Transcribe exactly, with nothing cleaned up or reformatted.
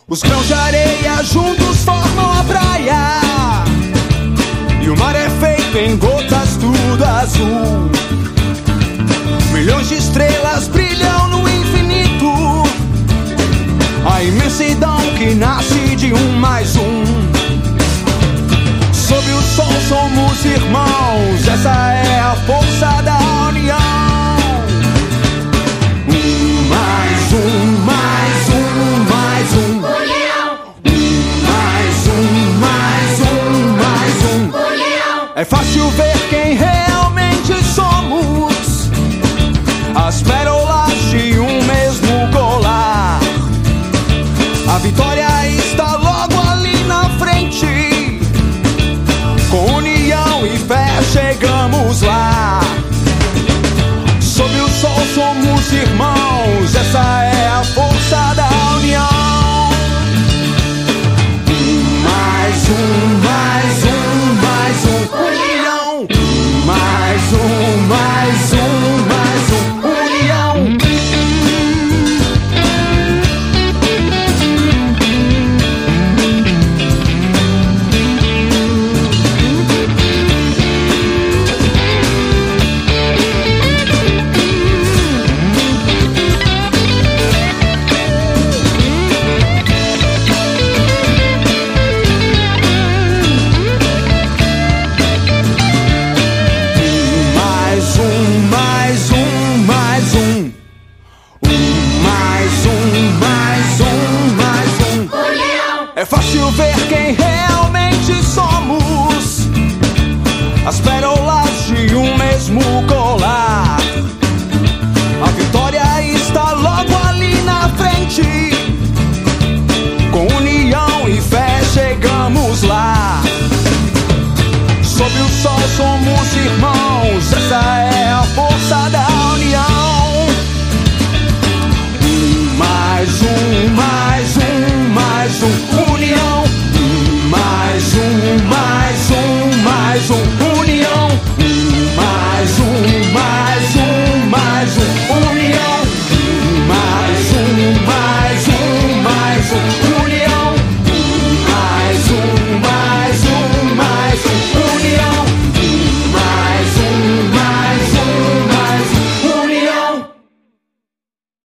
Os grãos de areia juntos formam a praia, e o mar é feito em gotas, tudo azul. Milhões de estrelas brilham no infinito, a imensidão que nasce de um mais um. Sob o sol somos irmãos, essa é a força da união. Um mais um, mais um, mais um. União. Um mais um, mais um, mais um. União. É fácil ver quem realmente somos, as pérolas de um mesmo colar. A vitória está logo ali na frente, com união e fé chegamos lá. Sob o sol somos irmãos, essa é a força da união. Um mais um, mais um, mais um. União. Um mais um, mais um, mais um. União. É fácil ver quem realmente somos, as pérolas de um mesmo colar. A vitória está logo ali na frente, com união e fé chegamos lá. Sob o sol somos irmãos, essa é